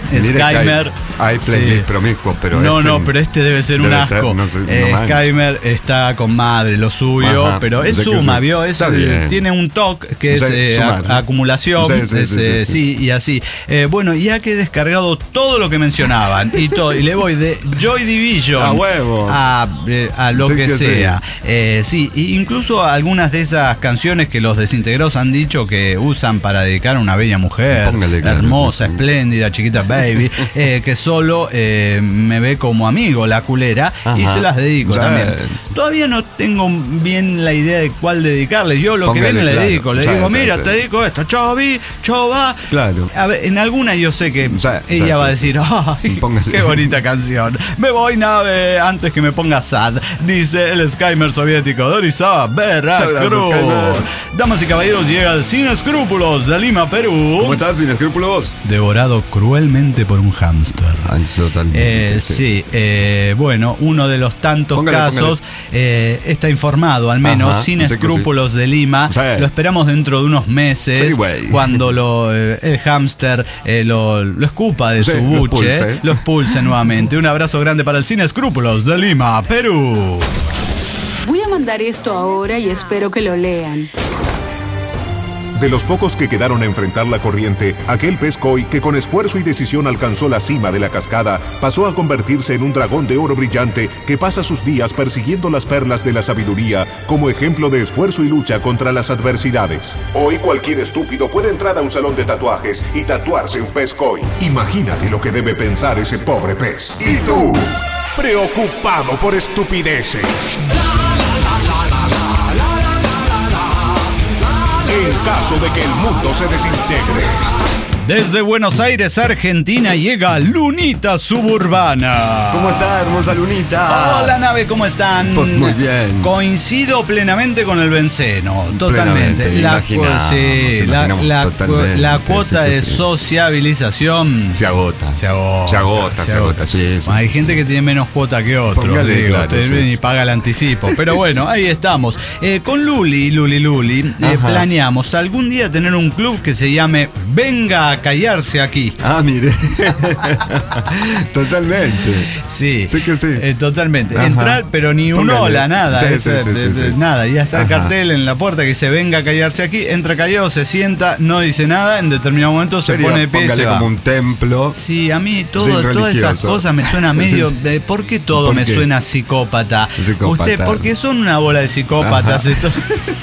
Mire que Skymer. Hay, hay playlist sí. promiscuos, pero No, este, no, pero este debe ser debe un asco. ser, no sé, no eh, mal. Skymer está con madre, lo suyo, Ajá, pero él sé que suma, sí. ¿vio? Es, Está bien. tiene un toque que Sí, es eh, sumar. a- acumulación, Sí, sí, es, sí, eh, sí, sí, y así. Eh, bueno, ya que he descargado todo lo que mencionaban y todo, y le voy de Joy Division A huevo. a, eh, a lo Sí que, que sí. sea. Eh, sí, e incluso algunas de esas canciones que los desintegrados han dicho que usan para dedicar a una bella mujer, Póngale, claro, hermosa, sí, sí. espléndida, chiquita baby, eh, que solo eh, me ve como amigo, la culera, y Ajá. se las dedico Sí. también. Todavía no tengo bien la idea de cuál dedicarle. Yo lo Póngale, que viene le claro. dedico. Le Sí, digo, sí, mira, sí. te dedico esto, Chovi, Chova. Claro. A ver, en alguna yo sé que Sí, ella sí, va a sí, decir, ay, Póngale. qué bonita canción. Me voy, nave, antes que me ponga sad, dice el Skymer soviético de Orizaba, Veracruz. Skymer. Damas y caballeros, llega el Sin Escrúpulos de Lima, Perú. ¿Cómo estás, sin escrúpulos? Devorado cruelmente por un hámster. Totalmente. Eh, sí, eh, bueno, uno de los tantos Póngale, casos eh, está informado, al menos, Ajá, Sin sé que Escrúpulos de Lima. Sí. Lo esperamos dentro de unos meses, Sí, güey. cuando lo, eh, el hámster eh, lo, lo escupa de Sí, su lo buche, expulse. lo expulse nuevamente. Un abrazo grande para el Sin Escrúpulos de Lima, Perú. Voy a mandar esto ahora y espero que lo lean. De los pocos que quedaron a enfrentar la corriente, aquel pez koi que con esfuerzo y decisión alcanzó la cima de la cascada, pasó a convertirse en un dragón de oro brillante que pasa sus días persiguiendo las perlas de la sabiduría como ejemplo de esfuerzo y lucha contra las adversidades. Hoy cualquier estúpido puede entrar a un salón de tatuajes y tatuarse un pez koi. Imagínate lo que debe pensar ese pobre pez. ¿Y tú? Preocupado por estupideces. En caso de que el mundo se desintegre. Desde Buenos Aires, Argentina, llega Lunita Suburbana. ¿Cómo está, hermosa Lunita? Hola, nave, ¿cómo están? Pues muy bien. Coincido plenamente con el benceno, totalmente. Plenamente, La, imaginamos, sí, la, imaginamos la, totalmente, la cuota sí, que de sí. sociabilización Se agota. se agota. Se agota, se agota, sí, sí, Hay sí, gente sí. que tiene menos cuota que otros, Póngale, digo, claro, te sí. ven y paga el anticipo. Pero bueno, ahí estamos. Eh, con Luli, Luli, Luli, eh, Ajá. planeamos algún día tener un club que se llame Venga a callarse aquí. Ah, mire. Totalmente. Sí, Sí que sí. eh, totalmente. Ajá. Entrar, pero ni un Póngale. hola, nada. Sí, es, sí, eh, sí, de- sí, de- sí. Nada. Ya está el Ajá. cartel en la puerta que dice venga a callarse aquí. Entra callado, se sienta, no dice nada. En determinado momento se Sería, pone de pie y póngale se va. como un templo. Sí, a mí todo, Sí, todas esas religioso. cosas me suena medio. Sí, sí. de- ¿Por qué todo ¿Por me qué? suena psicópata? Psicópata. Usted, porque son una bola de psicópatas. Ajá. esto-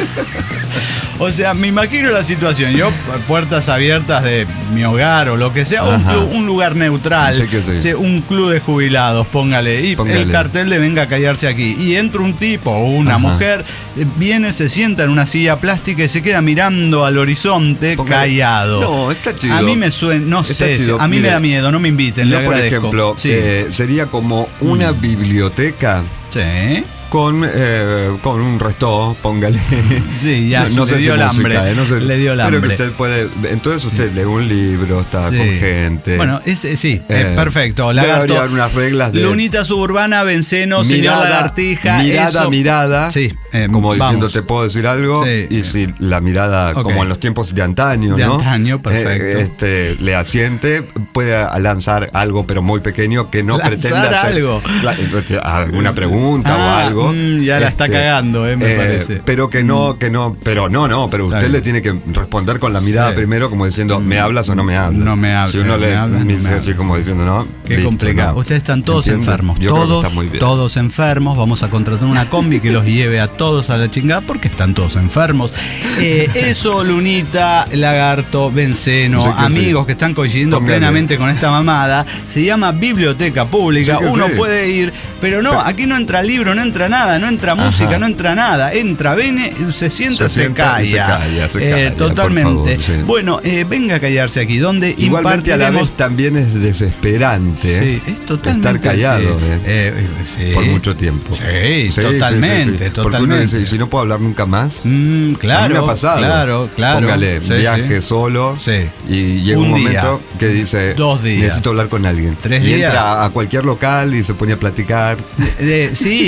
O sea, me imagino la situación. Yo, puertas abiertas de mi hogar o lo que sea, un, Ajá. club- un lugar neutral, Sí que sí. sí, un club de jubilados, póngale. Y Póngale. el cartel de venga a callarse aquí. Y entra un tipo o una Ajá. mujer, eh, viene, se sienta en una silla plástica y se queda mirando al horizonte Póngale. callado. No, está chido. A mí me suena, no Está sé, chido. a mí Mire, me da miedo, no me inviten, le Yo, por agradezco. ejemplo, Sí. eh, sería como una Mm. biblioteca Sí. con, eh, con un resto, póngale. Sí, ya, no, no le sé dio si el música, hambre, eh, no sé. le dio el Pero que hambre. usted puede, entonces usted lee un libro, está Sí. con gente. Bueno, ese sí, Eh, eh, perfecto. debe Lagarto, haber unas reglas de Lunita Suburbana, Benceno, señor mirada, Lagartija. mirada, eso- mirada. Sí, eh, como vamos. diciendo, te puedo decir algo. Sí. Y si la mirada, Ok. como en los tiempos de antaño, De ¿no? antaño, perfecto. Eh, este, le asiente, puede lanzar algo, pero muy pequeño, que no ¿Lanzar pretenda hacer algo? la- alguna pregunta Ah, o algo. mm, ya la está Este, cagando, eh, me parece. Pero que no, que no, pero no, no, pero Está usted bien. le tiene que responder con la mirada Sí. primero, como diciendo, ¿me hablas o no me hablas? No me hablas, Si uno me le hablas, no dice me así hablas. como diciendo, no. Qué listo, complicado. ¿no? Ustedes están todos ¿Entiende? enfermos. Yo creo que todos, está muy bien. todos enfermos. Vamos a contratar una combi que los lleve a todos a la chingada porque están todos enfermos. Eh, eso, Lunita, Lagarto, Benceno, Sí que sí. amigos que están coincidiendo Póngale. plenamente con esta mamada, se llama biblioteca pública. Sí que Uno sí. puede ir, pero no, aquí no entra libro, no entra nada, no entra Ajá. música, no entra nada. Entra, viene, se sienta, Se se, sienta y se calla. calla, se Eh, calla, por totalmente. favor, sí. Bueno, eh, venga a callarse aquí, donde Igualmente a la impartiremos. vez también es desesperante Sí, ¿eh? es totalmente estar callado sí. ¿eh? Eh, sí. por mucho tiempo. Sí, totalmente, Porque uno totalmente. dice, ¿y si no puedo hablar nunca más? Mm, claro, A mí me ha pasado. claro, claro. Póngale, Sí, viaje sí. solo Sí. y llega un, Un día. momento que dice, Dos días. necesito hablar con alguien. Tres y días. entra a cualquier local y se pone a platicar. Eh, sí, eh,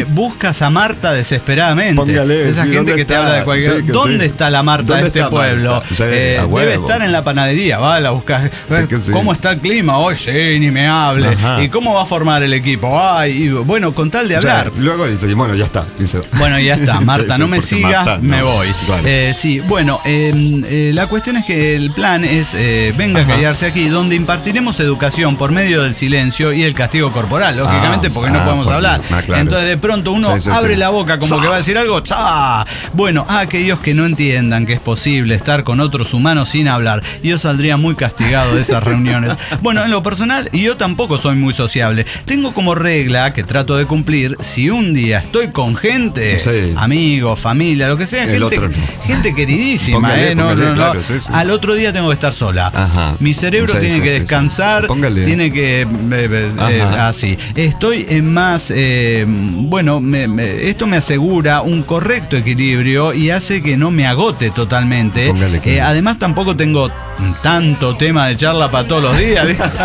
buscas a Marta desesperadamente. Póngale, esa sí, gente que está? te habla de cualquier... Sí, que ¿Dónde sí. está la Marta de este pueblo? Sí, Eh, a debe huevo. estar en la panadería, va, la buscas. Sí que sí. ¿Cómo está el clima hoy? Sí, ni me hable. Ajá. ¿Y cómo va a formar el equipo? Ay, y bueno, con tal de O sea, hablar. luego dice, bueno, ya está. Dice, Bueno, ya está, Marta, Sí, sí, no me porque sigas, Marta, me no. voy. Claro. Eh, sí, bueno, eh, eh, la cuestión es que el plan es, eh, venga Ajá. a callarse aquí, donde impartiremos educación por medio del silencio y el castigo corporal, lógicamente, Ah, porque no ah, podemos porque- hablar. ah, claro. Entonces de pronto uno Sí, sí, abre sí. la boca como ¡Sa! que va a decir algo, ¡cha! Bueno, a aquellos que no entiendan que es posible estar con otros humanos sin hablar, yo saldría muy castigado de esas reuniones. Bueno, en lo personal, yo tampoco soy muy sociable. Tengo como regla que trato de cumplir, si un día estoy con gente, Sí. amigos, familia, lo que sea, El gente, otro no. gente queridísima, Póngale, ¿eh? No, póngale, no, no. claro, sí, sí. Al otro día tengo que estar sola. Ajá. Mi cerebro Sí, tiene sí, que sí, sí. descansar, Póngale. tiene que... eh, eh, eh, Ajá. así. Estoy en más... eh, bueno, me- me- esto me asegura un correcto equilibrio y hace que no me agote totalmente. Póngale que- Eh, además tampoco tengo tanto tema de charla para todos los días.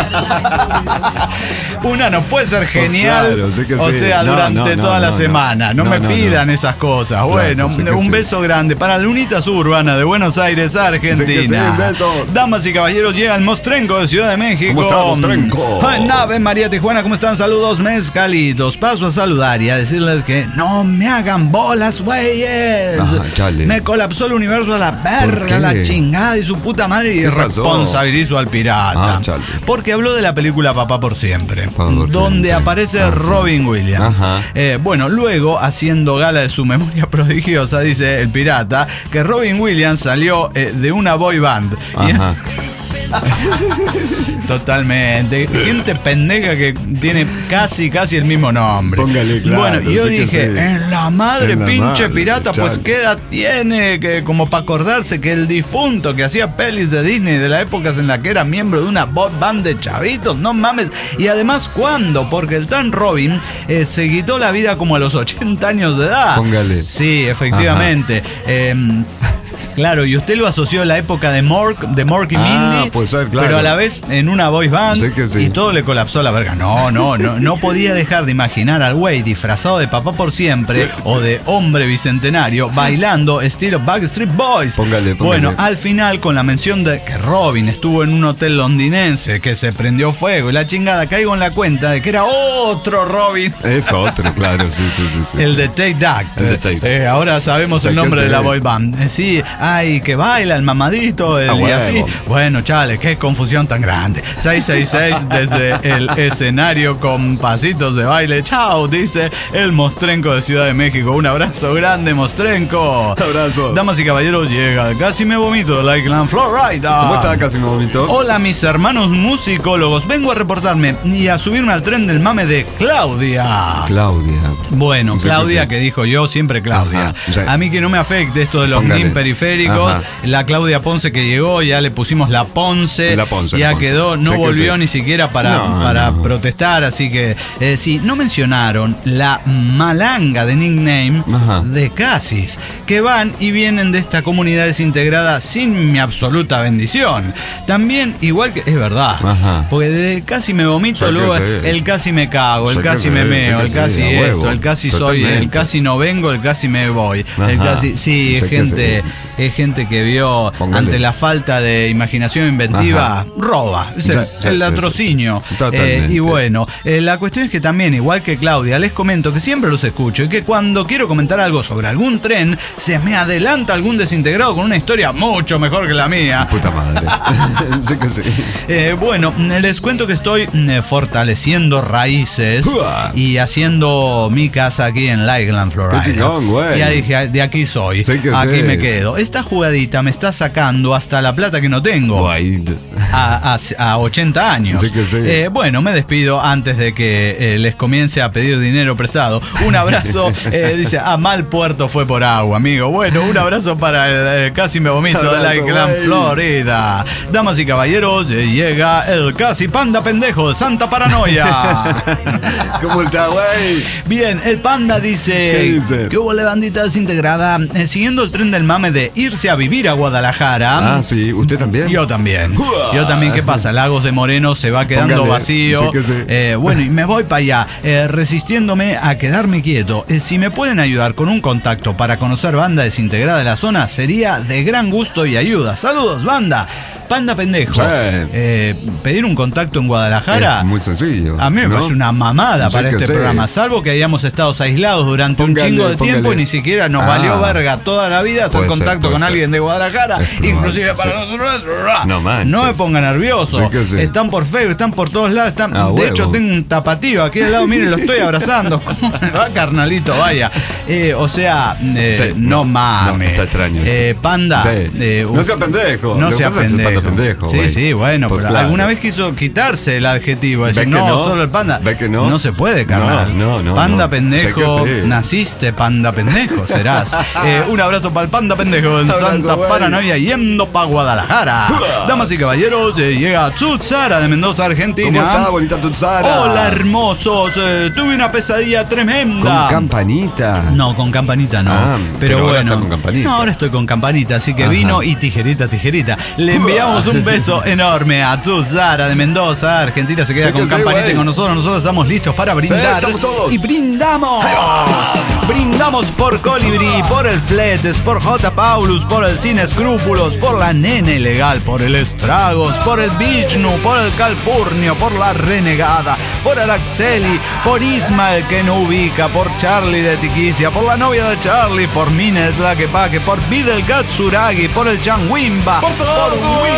Una no puede ser genial, claro, sí que o sí. sea, No, durante no, toda no, la no, semana. No, no, me no, pidan esas cosas. Bueno, sí que un sí. beso grande para Lunita Suburbana de Buenos Aires, Argentina. Sí que sí, un beso. Damas y caballeros, llega el Mostrenco de Ciudad de México. ¿Cómo está, Mostrenco? Ay, Nave María Tijuana, ¿cómo están? Saludos mezcalitos. Paso a saludar y a decirles que no me hagan bolas, güeyes. Ajá, chale. Me colapsó el universo a la verga, qué? la chingada y su puta madre, y ¿Qué pasó? responsabilizo al pirata. Ah, chale. Porque habló de la película Papá por Siempre, Papá por donde Siempre. aparece Ah, sí. Robin Williams. Ajá. Eh, bueno, luego, haciendo gala de su memoria prodigiosa, dice el pirata, que Robin Williams salió eh, de una boy band. Y- Ajá. Totalmente. Gente pendeja que tiene casi, casi el mismo nombre. Póngale, claro, bueno, yo sí que dije, sí. en la madre, En la pinche madre, pirata, pues chale. qué edad tiene, que como para acordarse que el difunto que hacía pelis de Disney de las épocas en la que era miembro de una boy band de chavitos, no mames. Y además, ¿cuándo? Porque el tan Robin eh, se quitó la vida como a los ochenta años de edad. Póngale. Sí, efectivamente. Eh, Claro, y usted lo asoció a la época de Mork, de Mork y Ah, Mindy, puede ser, claro. pero a la vez en una boy band, Sí que sí. y todo le colapsó la verga. No, no, no, no podía dejar de imaginar al güey disfrazado de Papá por Siempre o de Hombre Bicentenario bailando estilo Backstreet Boys. Póngale, póngale. Bueno, al final con la mención de que Robin estuvo en un hotel londinense que se prendió fuego y la chingada, caigo en la cuenta de que era otro Robin. Es otro, claro, sí, sí, sí. sí El sí. de Take That. El de Take That. Eh, ahora sabemos O sea, el que nombre de sí. la boy band. Eh, sí, ay, que baila el mamadito, el Ah, y huevo. así. Bueno, chale, qué confusión tan grande. seis seis seis desde el escenario con pasitos de baile. Chao, dice el Mostrenco de Ciudad de México. Un abrazo grande, Mostrenco. Abrazo. Damas y caballeros, llega Casi me vomito, Like Land Florida. ¿Cómo está, Casi me vomito? Hola, mis hermanos musicólogos. Vengo a reportarme y a subirme al tren del mame de Claudia. Claudia. Bueno, Sí que Claudia, sí. que dijo yo, siempre Claudia. Ajá, sí. A mí que no me afecte esto de los Póngale. nin periféricos. Ajá. La Claudia Ponce que llegó, ya le pusimos la Ponce. La Ponce, Ya la Ponce. quedó, no Sí que volvió sí. ni siquiera para, No, para no. protestar. Así que, eh, sí, no mencionaron la malanga de nickname Ajá. de Casis, que van y vienen de esta comunidad desintegrada sin mi absoluta bendición. También, igual que, es verdad, Ajá. porque de casi me vomito, Sí que luego sí. el casi me cago, el Sí que casi sí, me sí meo, que el sí, casi a esto, huevo. el casi soy, el Totalmente. casi no vengo, el casi me voy, el Ajá. casi, sí, es Sí que gente, sí. es gente que vio Póngale. ante la falta de imaginación inventiva, Ajá. roba, es el, Sí, sí, el sí, latrocinio. sí. Totalmente. Eh, y bueno, eh, la cuestión es que también, igual que Claudia, les comento que siempre los escucho y que cuando quiero comentar algo sobre algún tren, se me adelanta algún desintegrado con una historia mucho mejor que la mía. Puta madre. Sí que sí. Eh, bueno, les cuento que estoy eh, fortaleciendo raíces Uah. y haciendo mi casa aquí en Lakeland, Florida. Qué chingón, güey. Ya dije, de aquí soy, Sí que aquí sí. me quedo. Esta jugadita me está sacando hasta la plata que no tengo. Guay. A, a- a ochenta años. Sí que sí. Eh, bueno, me despido antes de que eh, les comience a pedir dinero prestado. Un abrazo. eh, dice, a mal puerto fue por agua, amigo. Bueno, un abrazo para el eh, Casi me vomito de Abrazo, Lakeland, güey. Florida. Damas y caballeros, eh, llega el Casi Panda Pendejo de Santa Paranoia. ¿Cómo está, güey? Bien, el Panda dice... ¿Qué dice? ¿Qué hubo, la bandita desintegrada? Eh, siguiendo el tren del mame de irse a vivir a Guadalajara. Ah, sí, ¿usted también? Yo también. Yo también, ¿qué pasa? Lagos de Moreno se va quedando Póngale, vacío. sí que sí. Eh, bueno, y me voy para allá, eh, resistiéndome a quedarme quieto. Eh, si me pueden ayudar con un contacto para conocer banda desintegrada de la zona, sería de gran gusto y ayuda. Saludos, banda. Panda Pendejo. Sí. Eh, pedir un contacto en Guadalajara. Es muy sencillo. A mí me ¿no? parece una mamada Sí para que este sí. programa, salvo que hayamos estado aislados durante Póngale, un chingo de tiempo póngale. y ni siquiera nos Ah. valió verga toda la vida hacer Puede ser, contacto puede con ser. alguien de Guadalajara, Es probable, inclusive para sí. nosotros. No manches. No me ponga nervioso. Sí que sí. Están por Facebook, están por todos lados. Están, Ah, de huevo. hecho, tengo un tapatío aquí al lado, miren, lo estoy abrazando. Va, carnalito, vaya. Eh, o sea, eh, Sí, no, no, mames. no, está extraño. Eh, Panda. Sí. eh, No sea pendejo. No Lo que sea pasa es que pendejo. Panda pendejo, sí, güey. sí, bueno, Pues pero claro. alguna vez quiso quitarse el adjetivo. ¿Ve Decir, que no, no? solo el panda. ¿Ve que no? No se puede, carnal. No, no, no, Panda no. pendejo, Sé que sí. naciste panda pendejo, serás. Eh, un abrazo para el panda pendejo en Abrazo, Santa güey. Paranoia yendo pa' Guadalajara. Damas y caballeros, eh, llega Tzutzara de Mendoza, Argentina. ¿Cómo está, bonita Tzutzara? Hola, hermosos. Eh, tuve una pesadilla tremenda. Con campanita. No, con campanita no. Ah, pero, pero ahora bueno. está con campanita. No, ahora estoy con campanita, así que Ajá. vino y tijerita, tijerita. Le enviamos un beso enorme a Tzutzara de Mendoza, Argentina. Se queda Sí que con sí, campanita güey. y con nosotros. Nosotros estamos listos para brindar. Sí, estamos todos. Y brindamos. Brindamos por Colibrí, por el Fletes, por J. Paulus, por el Sin Escrúpulos, por la Nena Ilegal, por el Estragos, por el Vishnu, por el Calpurnio, por la Renegada, por Araxeli, por Ismael que no ubica, por Charlie de Tiquicia, por la novia de Charlie, por Minet la que paque, por Videl Katsuragi, por el Changuimba, por todo.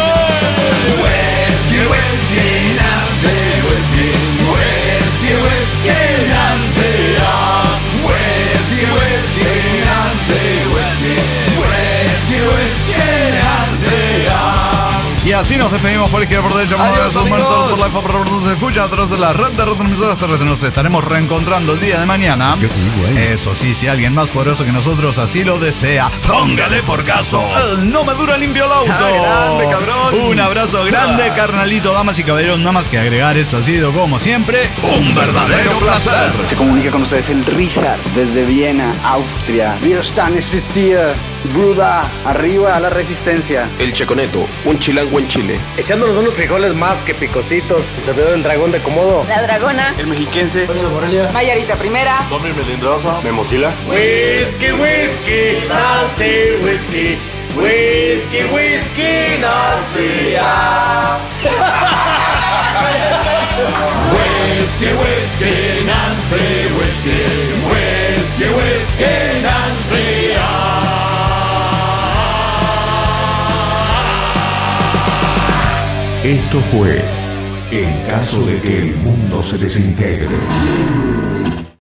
Whisky, whisky, Nancy, whisky, whisky, whisky, Nancy, ah. Whisky, whisky, Nancy, whisky, whisky, whisky, Nancy, ah. Y así nos despedimos por izquierda, por derecha, por Adiós, derecha, por amigos. por la info, por donde se escucha a través de la red de retransmisoras terrestres. Nos estaremos reencontrando el día de mañana. Sí que sí, güey. Eso sí, si alguien más poderoso que nosotros así lo desea, póngale por caso. El no me dura limpio el auto. Ah, grande, cabrón. Un abrazo grande, carnalito, damas y caballeros. Nada más que agregar, esto ha sido, como siempre, un verdadero placer. Se comunica con ustedes el Richard desde Viena, Austria. Wir están existir. Bruda, arriba a la resistencia. El Checoneto, un chilango en Chile. Echándonos unos frijoles más que picositos. El servidor del dragón de Komodo. La Dragona. El mexiquense. Mayarita Primera. Tommy Melindrosa. Memosila. Whisky, whisky, Nancy, whisky. Whisky, whisky, Nancy, ah. Whisky, whisky, Nancy, whisky, whisky, whisky, Nancy, ah. Esto fue En caso de que el mundo se desintegre.